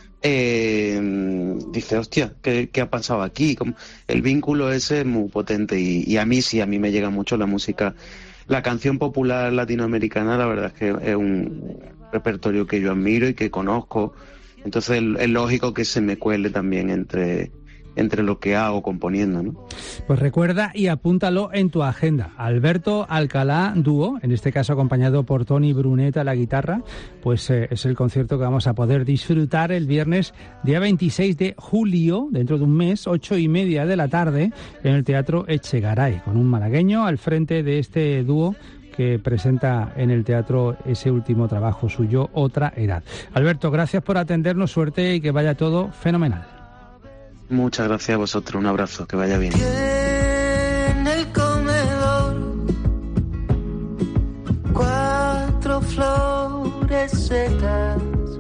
Dice, hostia, ¿qué ha pasado aquí? El vínculo ese es muy potente y a mí me llega mucho la música. La canción popular latinoamericana, la verdad es que es un repertorio que yo admiro y que conozco. Entonces es lógico que se me cuele también entre lo que hago componiendo, ¿no? Pues recuerda y apúntalo en tu agenda. Alberto Alcalá Dúo, en este caso acompañado por Toni Bruneta a la guitarra, pues es el concierto que vamos a poder disfrutar el viernes día 26 de julio, dentro de un mes, 8:30 de la tarde, en el Teatro Echegaray, con un malagueño al frente de este dúo que presenta en el teatro ese último trabajo suyo, Otra Edad. Alberto, gracias por atendernos, suerte y que vaya todo fenomenal. Muchas gracias a vosotros, un abrazo, que vaya bien. En el comedor 4 flores secas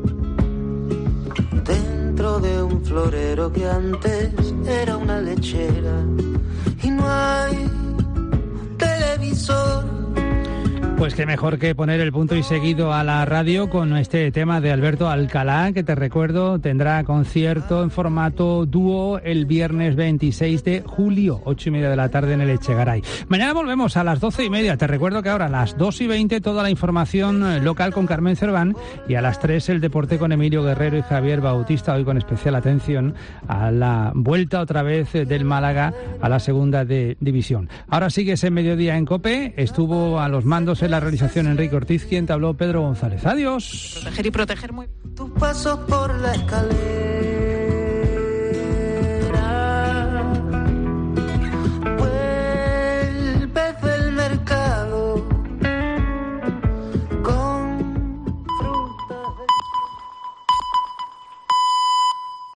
dentro de un florero que antes era una lechera y no hay televisor. Pues qué mejor que poner el punto y seguido a la radio con este tema de Alberto Alcalá, que te recuerdo tendrá concierto en formato dúo el viernes 26 de julio, 8:30 de la tarde en el Echegaray. Mañana volvemos a las 12:30. Te recuerdo que ahora a las 2:20 toda la información local con Carmen Cerván y a las 3 el deporte con Emilio Guerrero y Javier Bautista, hoy con especial atención a la vuelta otra vez del Málaga a la segunda división. Ahora sigues en Mediodía en COPE, estuvo a los mandos en la realización Enrique Ortiz, quien te habló Pedro González. Adiós. Proteger y proteger muy. Tus pasos por la escalera.